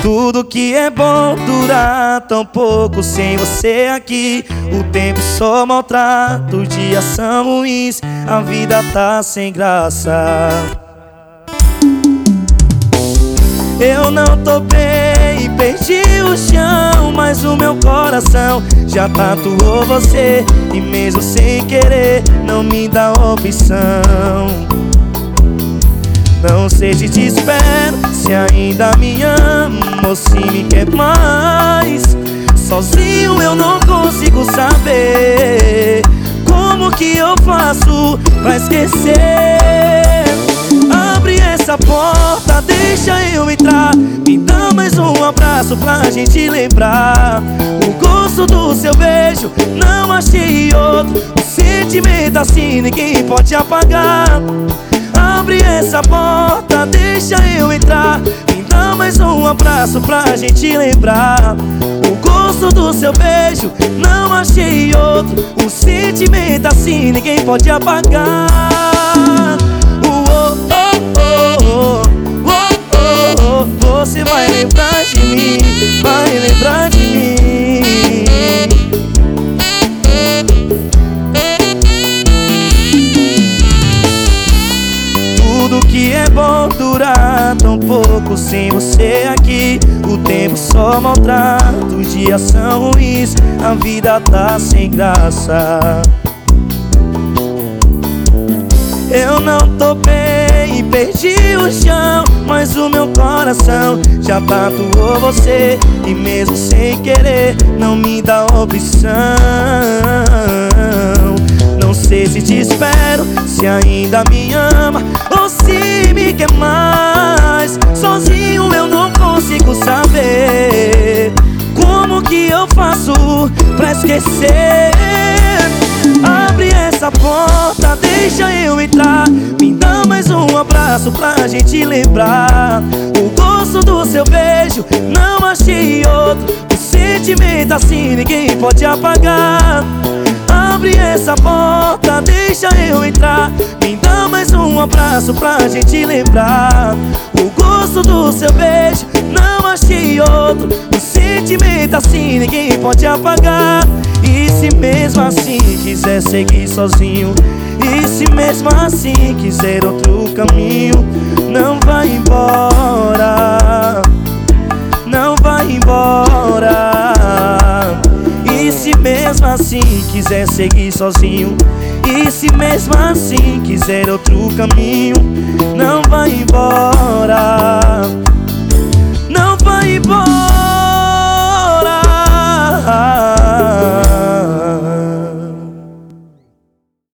Tudo que é bom dura tão pouco sem você aqui. O tempo só maltrata, os dias são ruins, a vida tá sem graça. Eu não tô bem, perdi o chão, mas o meu coração já tatuou você. E mesmo sem querer, não me dá opção. Não sei se te espero, se ainda me ama ou se me quer mais. Sozinho eu não consigo saber como que eu faço pra esquecer. Abre essa porta, deixa eu entrar. Me dá mais um abraço pra gente lembrar o gosto do seu beijo, não achei outro. O sentimento assim ninguém pode apagar. Abre essa porta, deixa eu entrar. Me dá mais um abraço pra gente lembrar o gosto do seu beijo, não achei outro. O sentimento assim ninguém pode apagar. Você vai lembrar de mim, vai lembrar de mim. Tudo que é bom dura tão pouco sem você aqui. O tempo só maltrata, os dias são ruins, a vida tá sem graça. Eu não tô bem, perdi o chão, mas o meu coração já tatuou você. E mesmo sem querer, não me dá opção. Não sei se te espero, se ainda me ama ou se me quer mais. Sozinho eu não consigo saber como que eu faço pra esquecer. Abre essa porta, deixa eu entrar. Me dá mais um abraço pra gente lembrar o gosto do seu beijo, não achei outro. O sentimento assim ninguém pode apagar. Abre essa porta, deixa eu entrar. Me dá mais um abraço pra gente lembrar o gosto do seu beijo, não achei outro. O sentimento assim ninguém pode apagar. E se mesmo assim quiser seguir sozinho, e se mesmo assim quiser outro caminho, não vai embora, não vai embora. E se mesmo assim quiser seguir sozinho, e se mesmo assim quiser outro caminho,